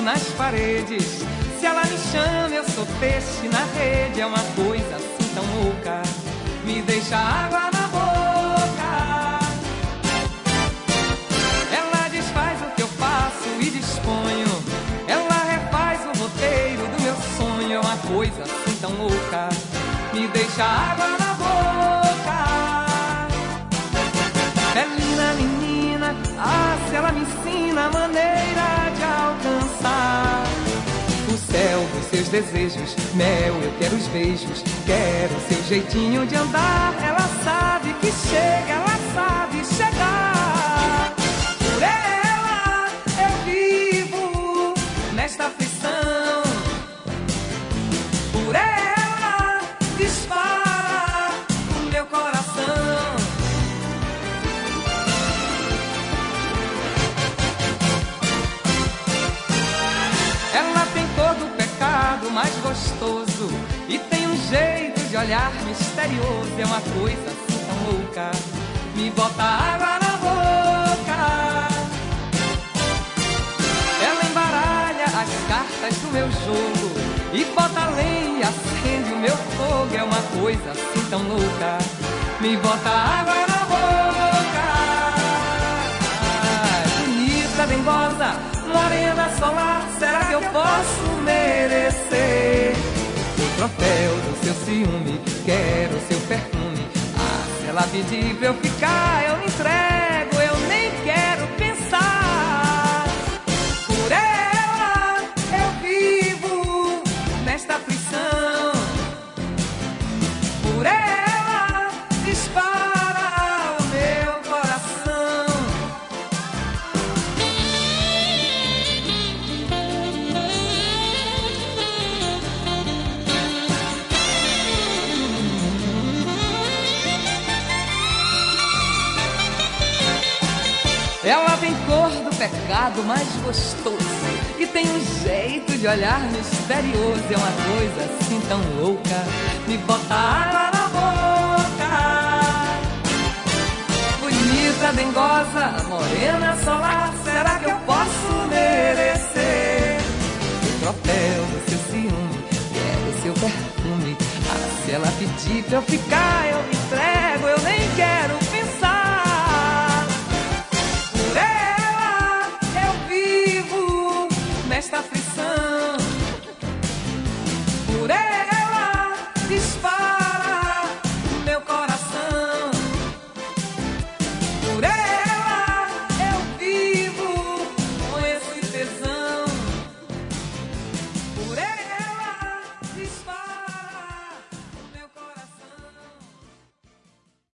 nas paredes. Se ela me chama, eu sou peixe na rede. É uma coisa assim tão louca, me deixa água na boca. Ela desfaz o que eu faço e disponho. Ela refaz o roteiro do meu sonho. É uma coisa assim tão louca, me deixa água na boca. É linda menina, ah, se ela me ensina a maneira de alcançar o céu dos seus desejos. Mel, eu quero os beijos, quero seu jeitinho de andar. Ela sabe que chega, ela sabe chegar. Por ela eu vivo nesta aflição. Por ela dispara o meu coração. Ela tem todo o pecado mais gostoso e tem um jeito de olhar misterioso. É uma coisa assim tão louca, me bota água na boca. Ela embaralha as cartas do meu jogo e bota lenha, acende o meu fogo. É uma coisa assim tão louca, me bota água na boca. Bonita, dengosa, morena, solar, será que eu posso merecer o troféu do seu ciúme? Quero seu perfume. Ah, se ela pedir pra eu ficar, eu me entrego, eu nem quero pensar. Por ela eu vivo nesta aflição. Por ela dispara o meu coração. Ela tem cor do pecado mais gostoso e tem um jeito de olhar misterioso. É uma coisa assim tão louca, me bota água na boca. Bonita, dengosa, morena, solar, será que eu posso merecer o troféu do seu ciúme? Quero seu perfume. Ah, se ela pedir pra eu ficar, eu me entrego, eu nem quero pensar. Nesta aflição, por ela dispara